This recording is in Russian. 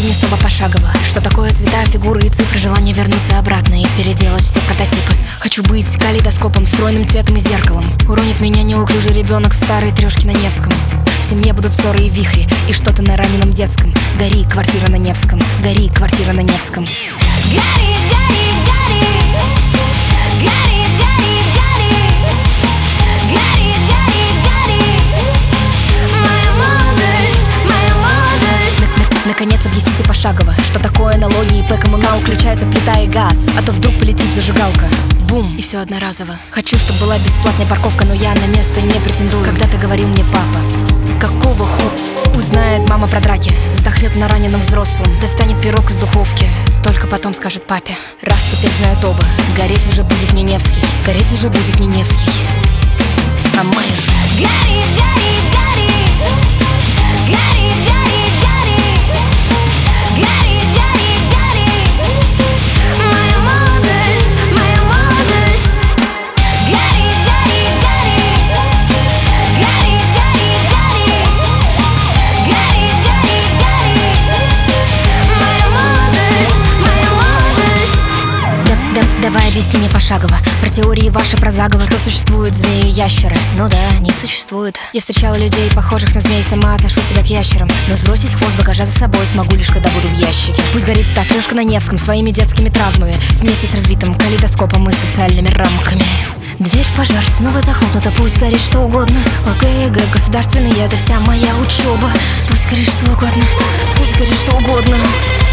мне снова пошагово. Что такое цвета, фигуры и цифры, желание вернуться обратно и переделать все прототипы. Хочу быть калейдоскопом, стройным цветом и зеркалом. Уронит меня неуклюжий ребенок в старой трешке на Невском. В семье будут ссоры и вихри, и что-то на раненом детском. Гори, квартира на Невском, гори, квартира на Невском. Гори, гори, гори, гори, гори, гори, гори, гори, гори, моя молодость, моя молодость. Наконец объясните пошагово, что такое налоги, ИП, коммунал. Включается плита и газ, а то вдруг полетит зажигалка. Бум, и все одноразово. Хочу, чтобы была бесплатная парковка, но я на место не претендую. Когда-то говорил мне папа: какого узнает мама про драки, вздохнет на раненом взрослом, достанет пирог из духовки, только потом скажет папе: раз теперь знают оба, гореть уже будет не Невский, гореть уже будет не Невский, а моя жизнь. Гори, гори, гори, гори, гори, гори, гори, гори, гори, моя молодость, моя молодость. Гори, гори, гори, гори, гори, гори, гори, гори, гори, моя молодость, моя молодость. Давай объясни мне пошагово про теории ваши, про заговор, что существуют змеи и ящеры. Ну да, не существует. Я встречала людей, похожих на змей, сама отношу себя к ящерам. Но сбросить хвост багажа за собой смогу лишь когда буду в ящике. Пусть горит та трешка на Невском своими детскими травмами, вместе с разбитым калейдоскопом и социальными рамками. Дверь в пожар снова захлопнута, пусть горит что угодно. ОГЭ, государственный, это вся моя учеба. Пусть горит что угодно, пусть горит что угодно.